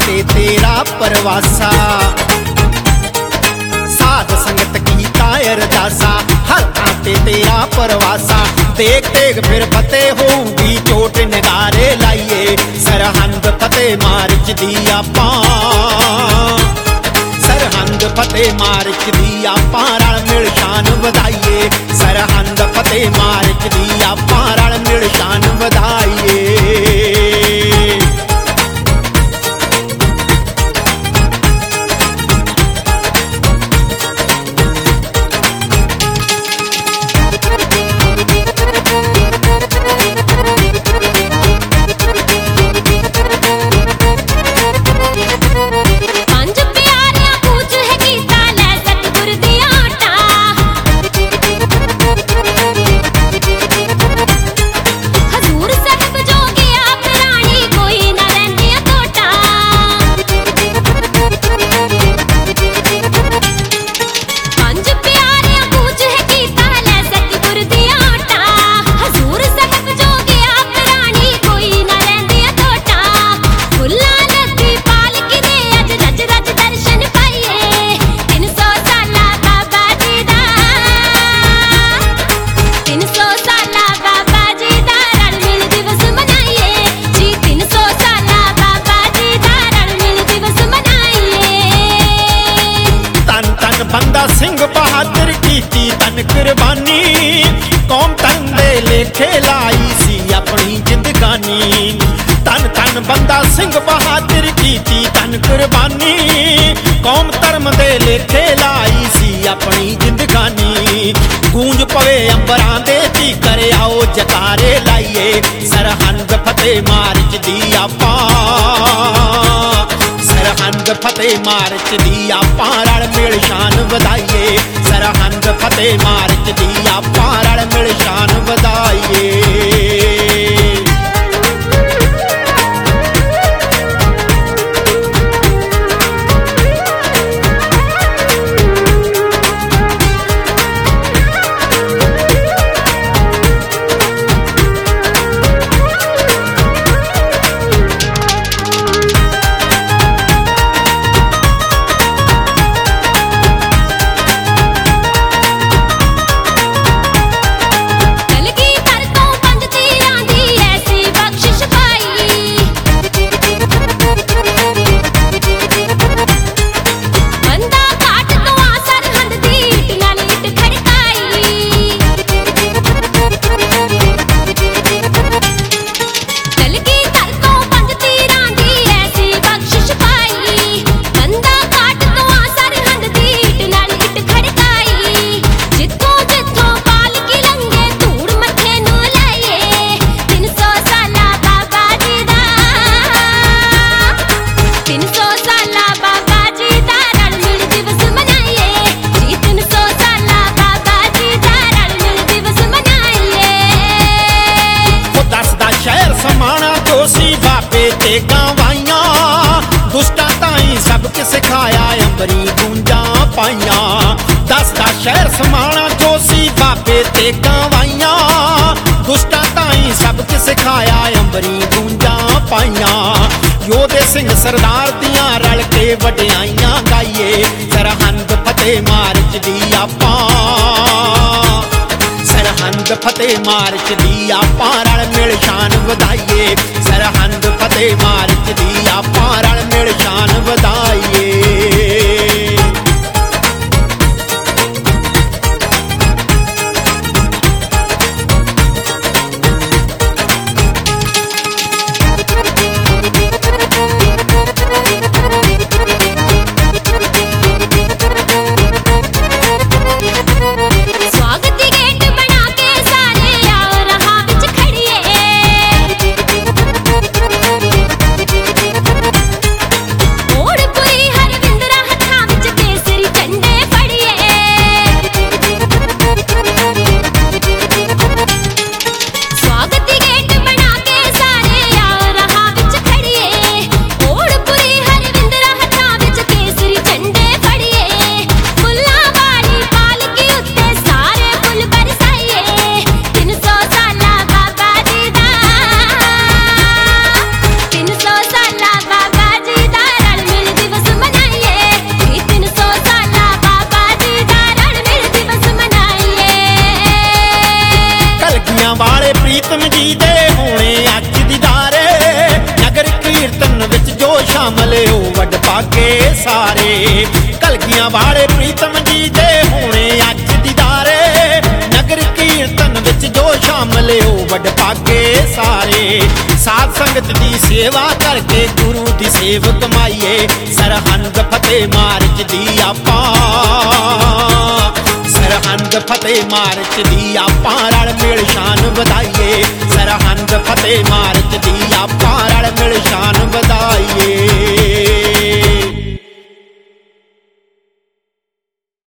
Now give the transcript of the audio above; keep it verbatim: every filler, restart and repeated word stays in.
ते तेरा परवासा। साध संगत कीता अरदासा हर थां ते तेरा परवासा। देख देख फिर फतेह होगी चोट नगारे लाइए सरहंद फतेह मार्च दी आपां। सरहंद फतेह मार्च दी आपां रल मिल शान वधाइए सरहंद फतेह मार्च दी आपां रल मिल शान वधाइए। बंदा सिंह बहादुर कीती तन कुर्बानी कौम धर्म दे लेखे लाई सी अपनी जिंदगानी। तन तन बंदा सिंह बहादुर कीती तन कुर्बानी कौम धर्म दे लेखे लाई सी अपनी जिंदगानी। गूंज पवे अंबरां दे ती करे आओ जकारे लाइए सरहंद फतेह मार्च दी आपां। सरहंद फतेह मार्च दी आपां रल मिल शान वधाइए सरहंद फतेह मार्च दी आपां रल मिल शान वधाइए। दुष्टा ताई सबक सिखाया अंबरी गूंजा पाइया। दसदा शहर समाना जोशी बाबे ते गवाइया दुष्टा ताई सबक सिखाया अंबरी गूंजा पाइया। योधे सिंह सरदार दियां रल के वडियाइयां गाइए सरहंद फतेह मार्च दी आपां। सरहंद फतेह मार्च दी आपां रल मिल शान वधाइए सरहंद फतेह मार्च दी आपां रल मिल शान वधाइए। ओड़ पुरी भगत दी सेवा करके गुरु दी सेव कमाईए सरहंद फतेह मार्च दी आपां सरहंद फतेह मार्च दी आपां रल मिल शान वधाईए सरहंद फतेह मार्च दी आपां रल मिल शान